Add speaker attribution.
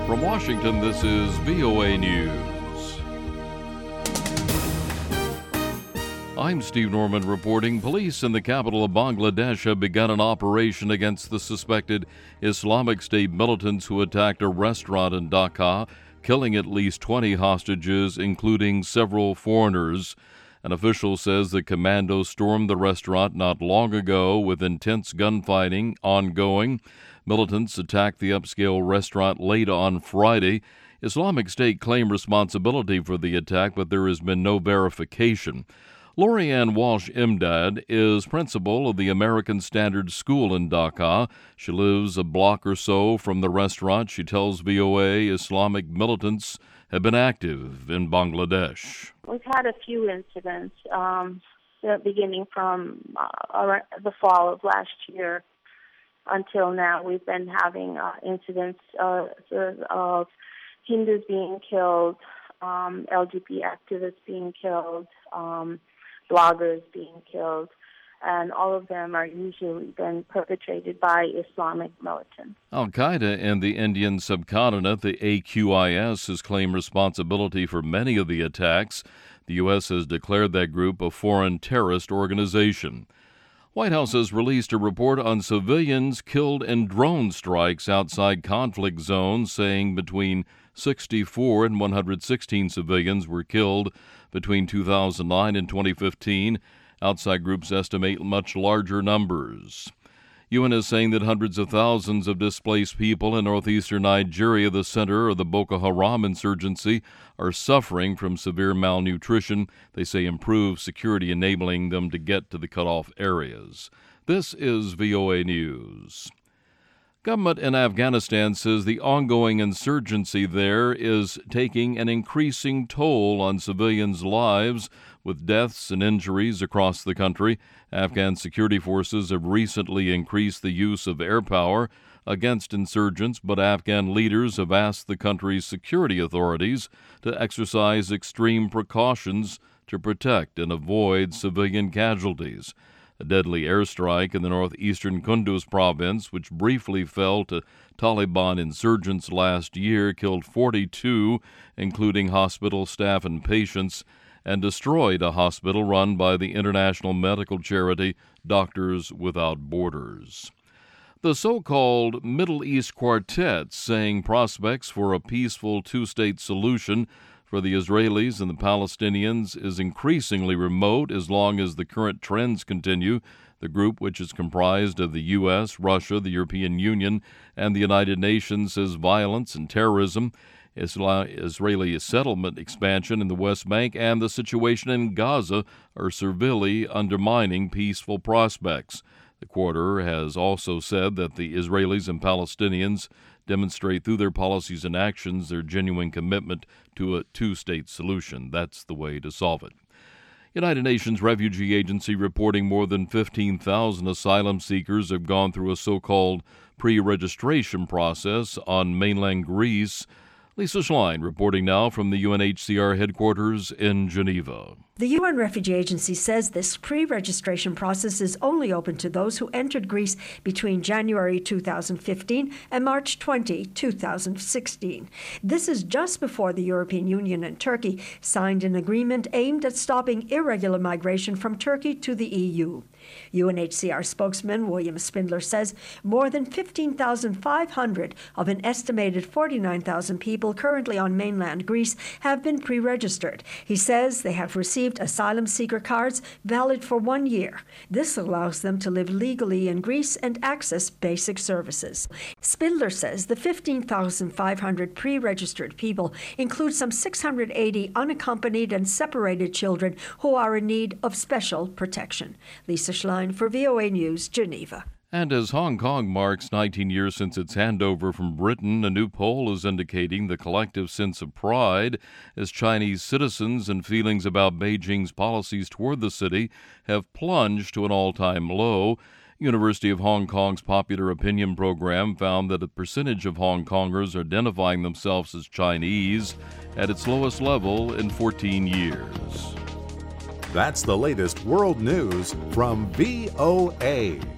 Speaker 1: From Washington, this is VOA News. I'm Steve Norman reporting. Police in the capital of Bangladesh have begun an operation against the suspected Islamic State militants who attacked a restaurant in Dhaka, killing at least 20 hostages, including several foreigners. An official says the commandos stormed the restaurant not long ago with intense gunfighting ongoing. Militants attacked the upscale restaurant late on Friday. Islamic State claimed responsibility for the attack, but there has been no verification. Lori Ann Walsh Imdad is principal of the American Standard School in Dhaka. She lives a block or so from the restaurant. She tells VOA Islamic militants have been active in Bangladesh.
Speaker 2: We've had a few incidents beginning from the fall of last year until now. We've been having incidents of Hindus being killed, LGBT activists being killed, bloggers being killed, and all of them are usually been perpetrated by Islamic militants.
Speaker 1: Al-Qaeda in the Indian subcontinent, the AQIS, has claimed responsibility for many of the attacks. The U.S. has declared that group a foreign terrorist organization. White House has released a report on civilians killed in drone strikes outside conflict zones, saying between 64 and 116 civilians were killed between 2009 and 2015. Outside groups estimate much larger numbers. UN is saying that hundreds of thousands of displaced people in northeastern Nigeria, the center of the Boko Haram insurgency, are suffering from severe malnutrition. They say improved security enabling them to get to the cut-off areas. This is VOA News. Government in Afghanistan says the ongoing insurgency there is taking an increasing toll on civilians' lives, with deaths and injuries across the country. Afghan security forces have recently increased the use of air power against insurgents, but Afghan leaders have asked the country's security authorities to exercise extreme precautions to protect and avoid civilian casualties. A deadly airstrike in the northeastern Kunduz province, which briefly fell to Taliban insurgents last year, killed 42, including hospital staff and patients, and destroyed a hospital run by the international medical charity Doctors Without Borders. The so-called Middle East Quartet, saying prospects for a peaceful two-state solution for the Israelis and the Palestinians is increasingly remote as long as the current trends continue. The group, which is comprised of the U.S., Russia, the European Union, and the United Nations, says violence and terrorism, Israeli settlement expansion in the West Bank, and the situation in Gaza are severely undermining peaceful prospects. The Quarter has also said that the Israelis and Palestinians demonstrate through their policies and actions their genuine commitment to a two-state solution. That's the way to solve it. United Nations Refugee Agency reporting more than 15,000 asylum seekers have gone through a so-called pre-registration process on mainland Greece. Lisa Schlein reporting now from the UNHCR headquarters in Geneva.
Speaker 3: The UN Refugee Agency says this pre-registration process is only open to those who entered Greece between January 2015 and March 20, 2016. This is just before the European Union and Turkey signed an agreement aimed at stopping irregular migration from Turkey to the EU. UNHCR spokesman William Spindler says more than 15,500 of an estimated 49,000 people currently on mainland Greece have been pre-registered. He says they have received asylum seeker cards valid for 1 year. This allows them to live legally in Greece and access basic services. Spindler says the 15,500 pre-registered people include some 680 unaccompanied and separated children who are in need of special protection. Lisa Schlein for VOA News, Geneva.
Speaker 1: And as Hong Kong marks 19 years since its handover from Britain, a new poll is indicating the collective sense of pride as Chinese citizens and feelings about Beijing's policies toward the city have plunged to an all-time low. University of Hong Kong's Popular Opinion program found that a percentage of Hong Kongers identifying themselves as Chinese at its lowest level in 14 years.
Speaker 4: That's the latest world news from VOA.